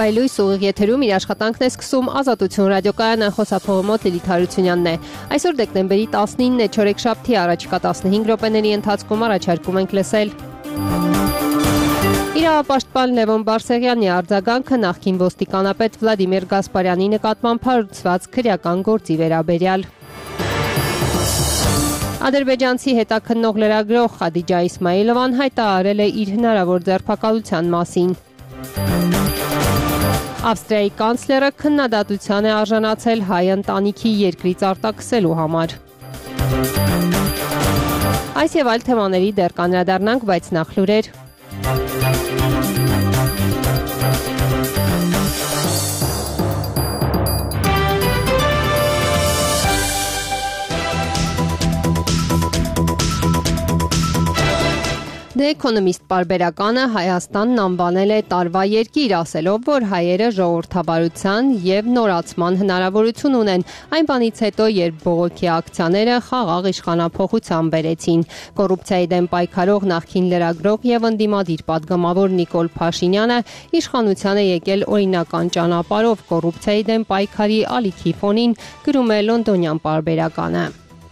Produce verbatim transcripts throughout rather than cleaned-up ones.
Վայլույս ուղիղ եթերում իր աշխատանքն է սկսում Ազատություն ռադիոկայանը, խոսափողը մոտ Լիլիթ Հարությունյանն է։ Այսօր դեկտեմբերի տասնինն է, չորեքշաբթի, առաջիկա տասնհինգ րոպեների ընթացքում առաջարկում ենք լսել իրավապաշտպան Լևոն Բարսեղյանի արձագանքը նախկին ոստիկանապետ Վլադիմիր Գասպարյանի նկատմամբ հարուցված քրեական գործի վերաբերյալ։ Ադրբեջանցի հետաքննող լրագրող Խադիջա Իսմայիլովան հայտարարել է իր հնարավոր ձերբակալության մասին։ Ավստրիայի կանցլերը քննադատության է արժանացել հայ ընտանիքի երկրից արտաքսելու համար։ Այս եւ այլ թեմաների դեռ կանդրադառնանք, բայց նախ լուրեր։ The Economist պարբերականը Հայաստանն անվանել է տարվա երկիր, ասելով, որ հայերը ժողովրդավարության եւ նորացման հնարավորություն ունեն, այն բանից հետո, երբ բողոքի ակցիաները խաղաղ իշխանափոխության բերեցին։ Կոռուպցիայի դեմ պայքարող նախկին լրագրող եւ ընդդիմադիր падգամավոր Նիկոլ Փաշինյանը իշխանության է եկել օրինական ճանապարհով կոռուպցիայի դեմ պայքարի ալիքի ֆոնին, գրում է լոնդոնյան պարբերականը։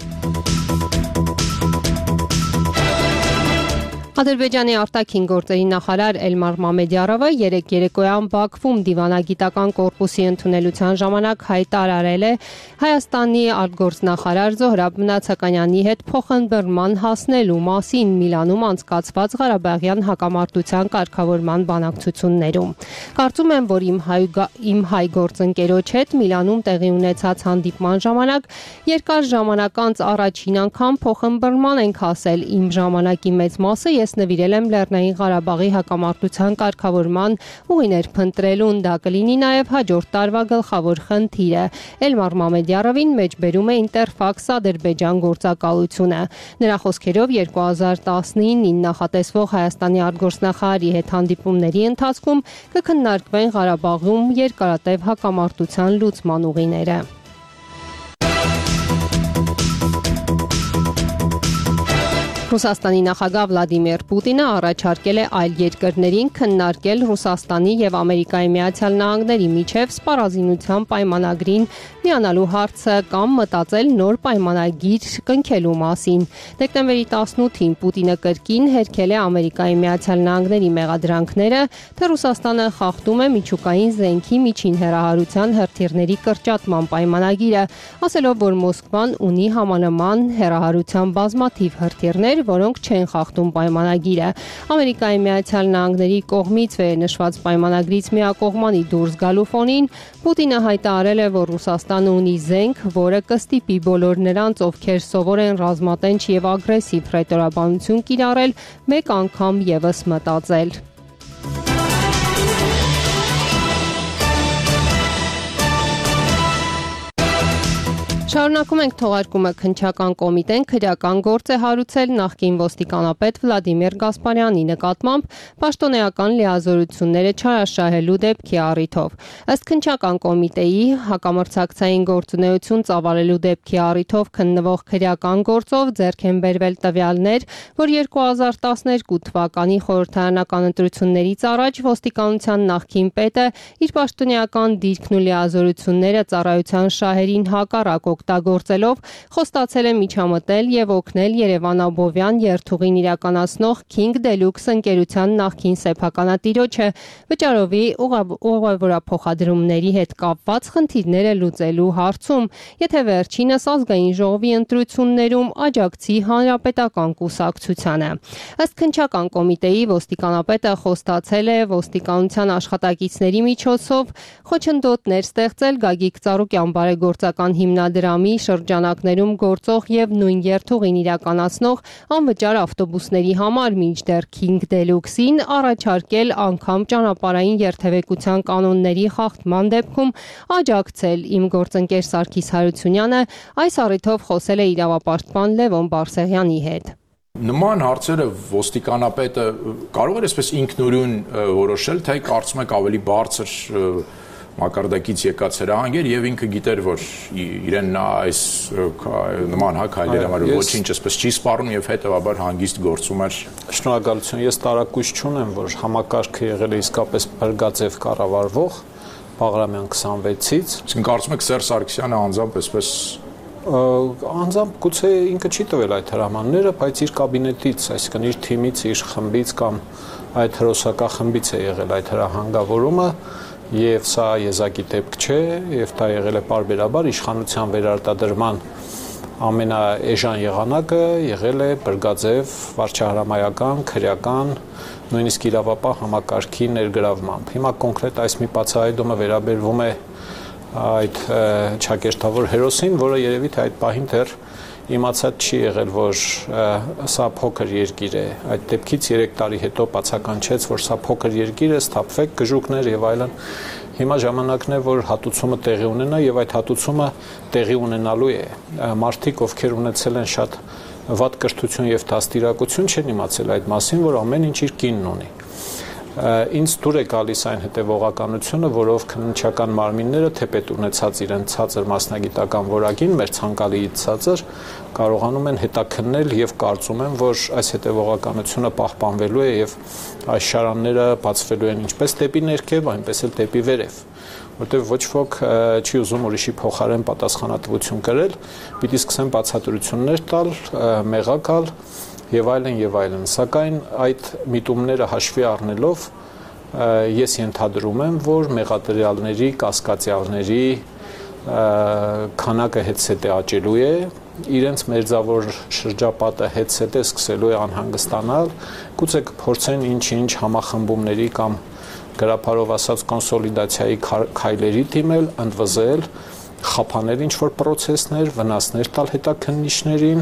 Ադրբեջանի արտաքին գործերի նախարար Էլմար Մամեդյարովը երեկ երեկոյան Բաքվում դիվանագիտական կորպուսի ընդունելության ժամանակ հայտարարել է Հայաստանի արտգործնախարար Զոհրաբ Մնացականյանի հետ փոխըմբռնման հասնելու մասին Միլանում անցկացված Ղարաբաղյան հակամարտության կարգավորման բանակցություններում։ Կարծում եմ, որ իմ հայ, իմ հայ գործընկերոջ հետ Միլանում տեղի ունեցած հանդիպման ժամանակ երկար ժամանակ անց առաջին անգամ փոխըմբռնման ենք հասել։ Իմ ժամանակի մեծ մասը ես նվիրել եմ Լեռնային Ղարաբաղի հակամարտության կարգավորման ուղիներ փնտրելուն, դա կլինի նաև հաջորդ տարվա գլխավոր խնդիրը։ Էլմար Մամեդյարովին մեջբերում է Ինտերֆաքս Ադրբեջան գործակալությունը։ Նրա խոսքերով երկու հազար տասնինին նախատեսվող Հայաստանի արտգործնախարարի հետ հանդիպումների ընթացքում կքննարկվեն Ղարաբաղում երկարատև հակամարտության լուծման ուղիները։ Ռուսաստանի նախագահ Վլադիմիր Պուտինը առաջարկել է այլ երկրներին քննարկել Ռուսաստանի եւ Ամերիկայի Միացյալ Նահանգների միջև սպառազինության պայմանագրին միանալու հարցը կամ մտածել նոր պայմանագիր կնքելու մասին։ Դեկտեմբերի տասնութին Պուտինը կրկին հերքել է Ամերիկայի Միացյալ Նահանգների մեղադրանքները, թե Ռուսաստանը խախտում է միջուկային զենքի միջին հեռահարության հրթիռների կրճատման պայմանագիրը, ասելով, որ Մոսկվան ունի համանման հեռահարության բազմաթիվ հրթիռներ, որոնք չեն խախտում պայմանագիրը։ Ամերիկայի Միացյալ Նահանգների կողմից վերնշված պայմանագրից միակողմանի դուրս գալու ֆոնին Պուտինը հայտարարել է, որ Ռուսաստանը ունի զենք, որը կստիպի բոլոր նրանց, ովքեր սովոր են ռազմատենչ եւ ագրեսիվ հրետորաբանություն կիրառել, մեկ անգամ եւս մտածել։ Շարունակում ենք թողարկումը քննչական կոմիտեն քրեական գործ է հարուցել նախկին ոստիկանապետ Վլադիմիր Գասպարյանի նկատմամբ պաշտոնեական լիազորությունները չարաշահելու դեպքի առիթով։ Ըստ քննչական կոմիտեի հակամրցակցային գործունեություն ծավալելու դեպքի առիթով քննվող քրեական գործով ձեռք են բերվել տվյալներ, որ երկու հազար տասներկու թվականի խորհրդարանական ընտրություններից առաջ ոստիկանության նախկին պետը իր պաշտոնեական դիրքն ու լիազորությունները ծառայության շահերին հակառակ օգտագործելով խոստացել է միջամտել եւ օգնել Երևան-Աբովյան երթուղին իրականացնող King Deluxe ընկերության նախկին սեփականատիրոջը վճարովի ուղևորափոխադրումների հետ կապված խնդիրները լուծելու հարցում, եթե վերջինս ազգային ժողովի ընտրություններում աջակցի հանրապետական կուսակցությանը։ Ըստ քննչական կոմիտեի ոստիկանապետը խոստացել է ոստիկանության աշխատակիցների միջոցով խոչընդոտներ ստեղծել Գագիկ Ծառուկյան բարեգործական հիմնադրամի շրջանակներում գործող եւ նույն երթուղին իրականացնող անվճար ավտոբուսների համար, մինչդեռ King Deluxe-ին առաջարկել անգամ ճանապարհային երթևեկության կանոնների խախտման դեպքում աջակցել։ Իմ գործընկեր Սարգիս Հարությունյանը այս առիթով խոսել է իրավապաշտպան Լևոն Բարսեղյանի հետ։ Նման հարցերը ոստիկանապետը կարող է այսպես ինքնուրույն որոշել, թե կարծում եք ավելի բարձր մակարդակից եկած հրահանգեր եւ ինքը գիտեր, որ իրեն նա այս նման հա քայլեր համար ոչինչ ասես չի սպառնում եւ հետեւաբար հանգիստ գործում էր։ Շնորհակալություն, ես տարակույս չունեմ, որ համակարգը եղել է իսկապես բրգաձև կառավարվող Բաղրամյան քսանվեցից։ Իսկ կարծում եք Սերժ Սարգսյանը անձամբ այսպես անձամբ գուցե ինքը չի տվել այդ հրամանները, բայց իր կաբինետից, այսինքն իր թիմից, իր խմբից կամ այդ հրոսակախմբից է եղել այդ հրահանգավորումը եւ սա եզակի դեպք չէ եւ դա եղել է պարբերաբար իշխանության վերարտադրման ամենաէժան եղանակը եղել է բրգաձև վարչահրամայական, քրեական, նույնիսկ իրավապահ համակարգի ներգրավմամբ։ Հիմա կոնկրետ այս մի բացահայտումը վերաբերվում է այդ ճակերտավոր հերոսին, որը երևի թե այդ պահին դեռ իմացած չի եղել, որ սա փոքր երկիր է։ Այդ դեպքից երեք տարի հետո բացականչեց, որ սա փոքր երկիր է, սթափվեք, գժուկներ եւ այլն։ Հիմա ժամանակն է, որ հատուցումը տեղի ունենա եւ այդ հատուցումը տեղի ունենալու է։ Մարդիկ, ովքեր ունեցել են շատ վատ կրթություն եւ դաստիարակություն, չեն իմացել այդ մասին, որ ամեն ինչ իր կինն ունի։ Ինձ դուր է գալիս այն հետևողականությունը, որով քննչական մարմինները թեպետ ունեցած իրենց ցածր մասնագիտական որակին, մեր ցանկալիից ցածր, կարողանում են հետաքննել եւ կարծում եմ, որ այս հետևողականությունը պահպանվելու է եւ այս շարանները բացվելու են ինչպես դեպի ներքև, այնպես էլ դեպի վերև, որտեղ ոչ ոք չի ուզում ուրիշի փոխարեն պատասխանատվություն կրել, պիտի սկսեն բացատրություններ տալ, մեղակալ եւ այլն եւ այլն, սակայն այդ միտումները հաշվի առնելով ես ենթադրում եմ, որ մեղադրյալների, կասկածյալների քանակը հետսետե աճելու է, իրենց մերձավոր շրջապատը հետսետե սկսելու է անհանգստանալ, գուցե կփորձեն ինչ-ինչ համախմբումների կամ գրաբարով ասած կոնսոլիդացիայի քայլերի դիմել, ընդվզել, խափանել ինչ-որ պրոցեսներ, վնասներ տալ հետաքննիչներին։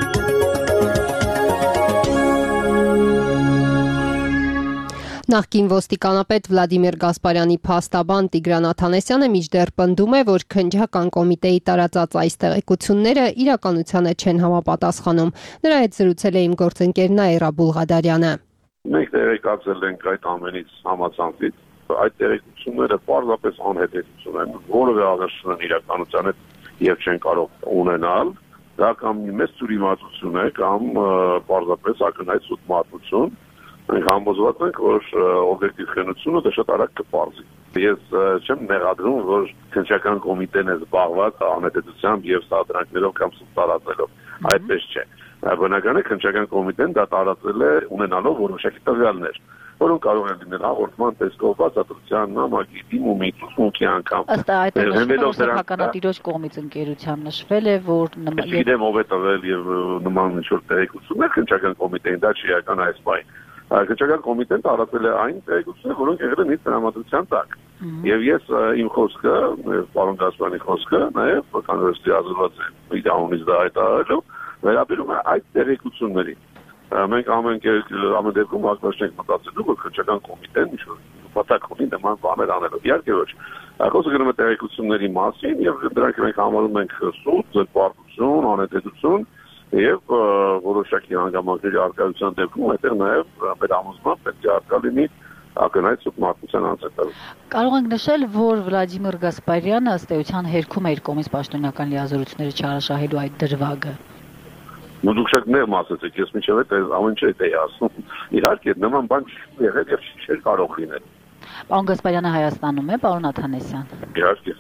Նախկին ոստիկանապետ Վլադիմիր Գասպարյանի փաստաբան Տիգրան Աթանեսյանը մինչդեռ պնդում է, որ քննչական կոմիտեի տարածած այս տեղեկությունները իրականությանը չեն համապատասխանում։ Նրա հետ զրուցել է իմ գործընկեր Նաիրա Բուլղադարյանը։ Մենք տեղեկացել ենք այդ ամենից համացանցից, այդ տեղեկությունները պարզապես անհետեցություն են, որևէ աղերսություն են իրականության հետ եւ չեն կարող ունենալ։ Դա կամ մեծ ծուրիմացություն է, կամ պարզապես ակնհայտ սուտմատություն։ Մենք համոզված ենք, որ օբյեկտիվ քննությունը դա շատ արագ կպարզի։ Ես չեմ մեղադրում, որ քննչական կոմիտեն է զբաղված անհետեցությամբ եւ սադրանքներով կամ սուտ տարածելով։ Այդպես չէ։ Բնական է քննչական կոմիտեն դա տարածել է ունենալով որոշակի տվյալներ, որոնք կարող են լինել հաղորդման տեսքով, բացատրության, նամակի, դիմումի, ցուցմունքի անգամ։ Ըստ այդտեղականատիրոջ կողմից ընկերության նշվել է, որ գիտեմ ով է տվել եւ նման ինչ-որ տեղեկություններ քննչական կոմիտեին, դա չի ական այս բան։ Քննչական կոմիտեն տարածել է այն տեղեկությունները, որոնք եղել են իր տրամադրության տակ։ Եվ ես իմ խոսքը, պարոն Գասպարյանի խոսքը, նաև կանոնստի ազգված է իր անունից դա հայտարարելով, վերաբերում է այդ տեղեկություններին։ Մենք ամեն ամեն դեպքում հաշվարկենք ենք մտածելու, որ քննչական կոմիտեն ինչ-որ նպատակ ունի նման բաներ անելով։ Իհարկե ոչ։ Խոսքը գնում է տեղեկությունների մասին եւ դրանք մենք համարում ենք սուտ, զրպարտություն, անհետեցություն եւ որոշակի հանգամանքների արկայության դեպքում այդտեղ նաեւ մեր ամուսնան պետք է արկա լինի ակնհայտ սուտմատության անցյալը։ Կարող ենք նշել, որ Վլադիմիր Գասպարյանը ըստ էության հերքում է իր կողմից պաշտոնական լիազորությունները չարաշահելու այդ դրվագը։ Դուք շատ նեղ ասացիք, ես մինչև այդ ամեն ինչ էի ասում։ Իհարկե նման բան չի եղել եւ չի կարող լինել։ Պարոն Գասպարյանը Հայաստանում է, պարոն Աթանեսյան։ Իհարկե։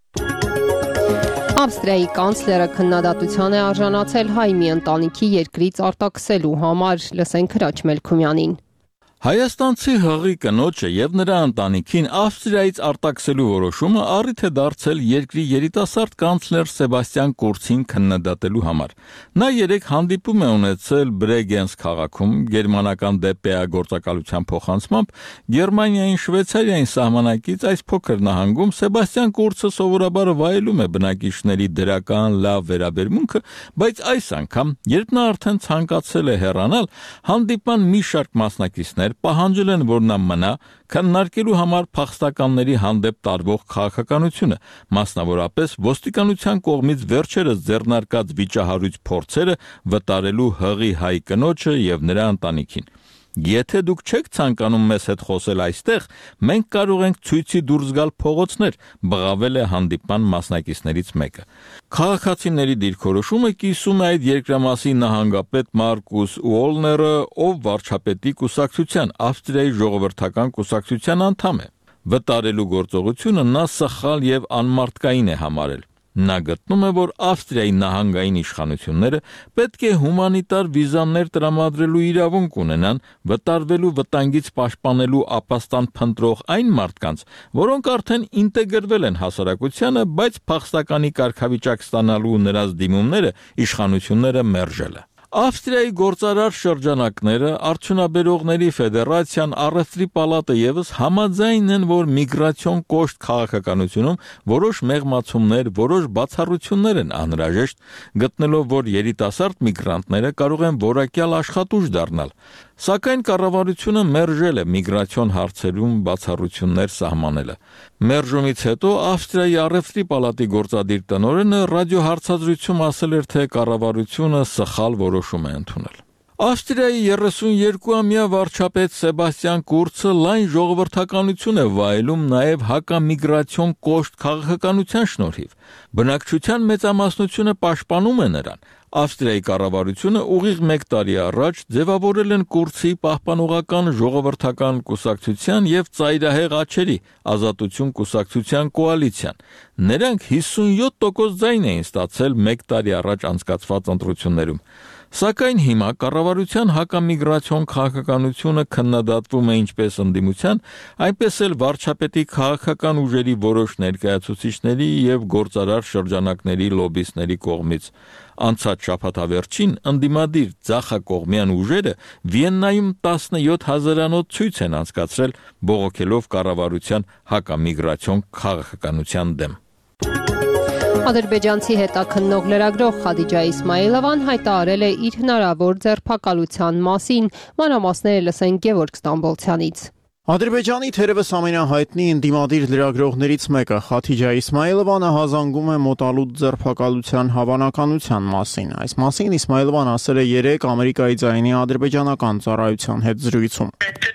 Ավստրիայի կանցլերը քննադատության է արժանացել հայ մի ընտանիքի երկրից արտաքսելու համար, լսենք Հրաչ Մելքումյանին։ Հայաստանցի հղի կնոջը եւ նրա ընտանիքին Ավստրիայից արտաքսելու որոշումը առիթ է դարձել երկրի երիտասարդ կանցլեր Սեբաստիան Կուրցին քննադատելու համար։ Նա երեք հանդիպում է ունեցել Բրեգենս քաղաքում գերմանական դեպեագործակալության փոխանցմամբ Գերմանիային Շվեյցարիային սահմանակից այս փոքր նահանգում Սեբաստիան Կուրցը սովորաբար վայելում է բնակիչների դրական լավ վերաբերմունքը, բայց այս անգամ, երբ նա արդեն ցանկացել է հեռանալ, հանդիպման մի շարք մասնակիցներ պահանջել են, որ նա մնա, քննարկելու համար փախստականների հանդեպ տարվող քաղաքականությունը, մասնավորապես ոստիկանության կողմից վերջերս ձեռնարկած վիճահարույց փորձերը վտարելու հղի հայ կնոջը եւ նրա ընտանիքին։ Եթե դուք չեք ցանկանում մեզ հետ խոսել այստեղ, մենք կարող ենք ցույցի դուրս գալ փողոցներ, բղավել է հանդիպման մասնակիցներից մեկը։ Քաղաքացիների դիրքորոշումը կիսում է այդ երկրամասի նահանգապետ Մարկուս Ուոլները, ով վարչապետի կուսակցության Ավստրիայի ժողովրդական կուսակցության անդամ է։ Վտարելու գործողությունը նա սխալ եւ անմարդկային է համարել։ Նա գտնում է, որ Ավստրիայի նահանգային իշխանությունները պետք է հումանիտար վիզաներ տրամադրելու իրավունք ունենան, վտարվելու վտանգից պաշտպանելու ապաստան փնտրող այն մարդկանց, որոնք արդեն ինտեգրվել են հասարակությանը, բայց փախստականի կարգավիճակ ստանալու նրանց դիմումները իշխանությունները մերժել են։ Ավստրիայի գործարար շրջանակները, արդյունաբերողների ֆեդերացիան, առևտրի պալատը եւս համաձայն են, որ միգրացիոն կոշտ քաղաքականությունում որոշ մեղմացումներ, որոշ բացառություններ են անհրաժեշտ, գտնելով, որ երիտասարդ միգրանտները կարող են որակյալ աշխատուժ դառնալ։ Սակայն կառավարությունը մերժել է միգրացիոն հարցերում բացառություններ սահմանելը։ Մերժումից հետո Ավստրիայի առևտրի պալատի գործադիր տնօրենը ռադիոհարցազրույցում ասել էր, թե կառավարությունը սխալ որոշում է ընդունել։ Ավստրիայի երեսունյոթամյա վարչապետ Սեբաստիան Կուրցը լայն ժողովրդականություն է վայելում նաև հակամիգրացիոն կոշտ քաղաքականության շնորհիվ։ Բնակչության մեծամասնությունը պաշտպանում է նրան։ Ավստրիայի կառավարությունը ուղիղ մեկ տարի առաջ ձևավորել են Կուրցի պահպանողական ժողովրդական կուսակցության եւ ծայրահեղ աչերի ազատություն կուսակցության կոալիցիան։ Նրանք հիսունյոթ տոկոս ձայն էին ստացել մեկ տարի առաջ անցկացված ընտրություններում։ Սակայն հիմա կառավարության հակամիգրացիոն քաղաքականությունը քննադատվում է ինչպես ընդդիմության, այնպես էլ վարչապետի քաղաքական ուժերի որոշ ներկայացուցիչների եւ գործարար շրջանակների լոբբիստների կողմից։ Անցած շաբաթավերջին ընդդիմադիր ձախակողմյան ուժերը Վիեննայում տասնյոթ հազարանոց ցույց են անցկացրել, բողոքելով կառավարության հակամիգրացիոն քաղաքականության դեմ։ Ադրբեջանցի հետաքննող լրագրող Խադիջա Իսմայիլովան հայտարարել է իր հնարավոր ձերբակալության մասին, մանրամասները լսենք Գևորգ Ստամբոլցյանից։ Ադրբեջանի թերևս ամենահայտնի ընդդիմադիր լրագրողներից մեկը Խաթիջա Իսմայիլովան հազանգում է մոտալուտ ձերբակալության հավանականության մասին։ Այս մասին Իսմայիլովան ասել է երեկ Ամերիկայի ձայնի ադրբեջանական ծառայության հետ զրույցում։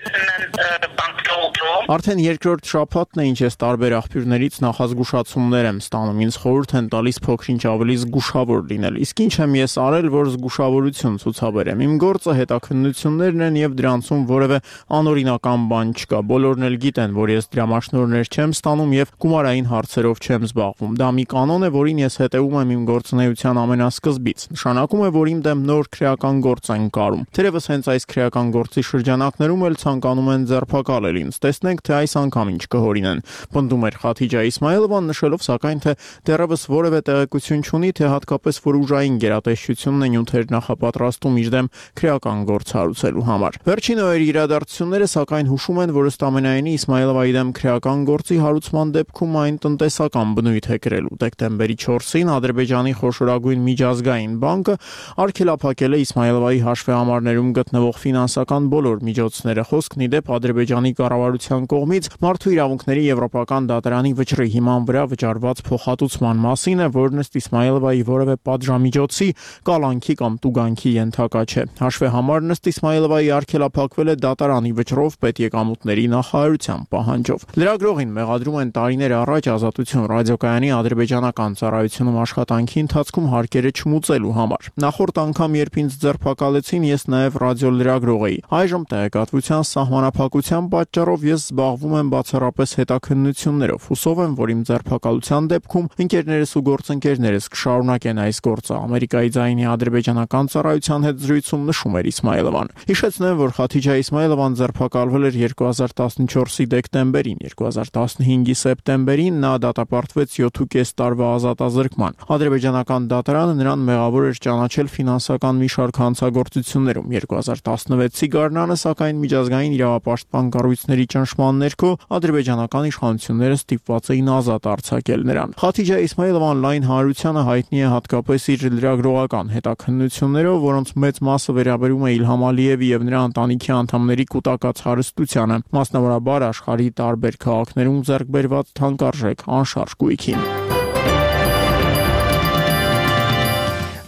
Արդեն երկրորդ շաբաթն է, ինչ ես տարբեր աղբյուրներից նախազգուշացումներ եմ ստանում, ինձ խորհուրդ են տալիս փոքր-ինչ ավելի զգուշավոր լինել։ Իսկ ինչ եմ ես արել, որ զգուշավորություն ցուցաբերեմ։ Իմ գործը հետաքննություններն են եւ դրանցում որևէ անօրինական բան չկա։ Բոլորն էլ գիտեն, որ ես դրամաշնորհներ չեմ ստանում եւ գումարային հարցերով չեմ զբաղվում։ Դա մի կանոն է, որին ես հետեւում եմ իմ գործունեության ամենասկզբից։ Նշանակում է, որ իմ դեմ նոր քրեական գործ են կարում։ Թերևս հենց այս քրեական գործի շրջանակներում էլ ցանկանում են ձերբակալել ինձ։ Տեսնենք, թե այս անգամ ինչ կհորինեն։ Պնդում էր Խաթիջա Իսմայիլովան, նշելով սակայն, թե դեռևս որևէ տեղեկություն չունի, թե հատկապես որ ուժային գերատեսչությունն է նյութեր նախապատրաստում իր դեմ քրեական գործ հարուցելու համար։ Վերջին օրերի իրադարձությունները սակայն հուշում են, որ ըստ ամենայնի Իսմայիլովայի դեմ քրեական գործի հարուցման դեպքում այն տնտեսական բնույթ է կրելու։ Դեկտեմբերի չորսին Ադրբեջանի խոշորագույն միջազգային բանկը արգելափակել է Իսմայիլովայի հաշվեհամարներում գտնվող ֆինանսական բոլոր միջոցները։ Խոսքն ի դեպ Ադրբեջանի կառավարության կողմից Մարդու իրավունքների եվրոպական դատարանի վճռի հիման վրա վճարված փոխհատուցման մասին է, որն ըստ Իսմայիլովայի որևէ պատժամիջոցի, կալանքի կամ տուգանքի ենթակա չէ։ Հաշվեհամարն ըստ Իսմայիլովայի արգելափակվել է դատարանի վճռով պետեկամուտների նախարարության պահանջով։ Լրագրողին մեղադրում են տարիներ առաջ Ազատություն ռադիոկայանի ադրբեջանական ծառայությունում աշխատանքի ընթացքում հարկերը չմուծելու համար։ Նախորդ անգամ, երբ ինձ ձերբակալեցին, ես նաև ռադիոլրագրող էի։ Այժմ տեղեկատվության սահմանափակության պատճառով ես զբաղվում եմ բացառապես հետաքննություններով։ Հուսով եմ, որ իմ ձերբակալության դեպքում ընկերներս ու գործընկերներս կշարունակեն այս գործը։ Ամերիկայի ձայնի ադրբեջանական ծառայության հետ զրույցում նշում էր Իսմայիլովան։ Հիշեցնեմ, որ Խաթիջա Իսմայիլովան ձերբակալվել էր երկու հազար տասնչորսի դեկտեմբերին, երկու հազար տասնհինգի սեպտեմբերին նա դատապարտվեց յոթ տարվա ազատազրկման։ Ադրբեջանական դատարանը նրան մեղավոր էր ճանաչել ֆինանսական մի շարք հանցագործություններում։ երկու հազար տասնվեցի գարնանը, սակայն միջազգային իրավապաշտպան կառույցների ճնշման ներքո ադրբեջանական իշխանությունները ստիպված էին ազատ արձակել նրան։ Խաթիջա Իսմայիլովան լայն հանրությանը հայտնի է հատկապես իր լրագրողական հետաքննություններով, որոնց մեծ մասը վերաբերում է Իլհամ Ալիևի եւ նրա ընտանիքի անդամների կուտակած հարստությանը, մասնավորաբար աշխարհի տարբեր քաղաքներում ձեռք բերված թանկարժեք անշարժ գույքին։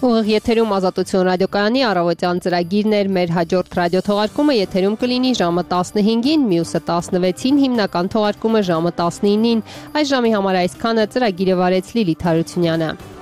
Ուղիղ եթերում Ազատություն ռադիոկայանի առավոտյան ծրագիրն էր, մեր հաջորդ ռադիոթողարկումը եթերում կլինի ժամը տասնհինգին, մյուսը տասնվեցին, հիմնական թողարկումը ժամը տասնինին։ Այս ժամի համար այսքանը, ծրագիրը վարեց Լիլիթ Հարությունյանը։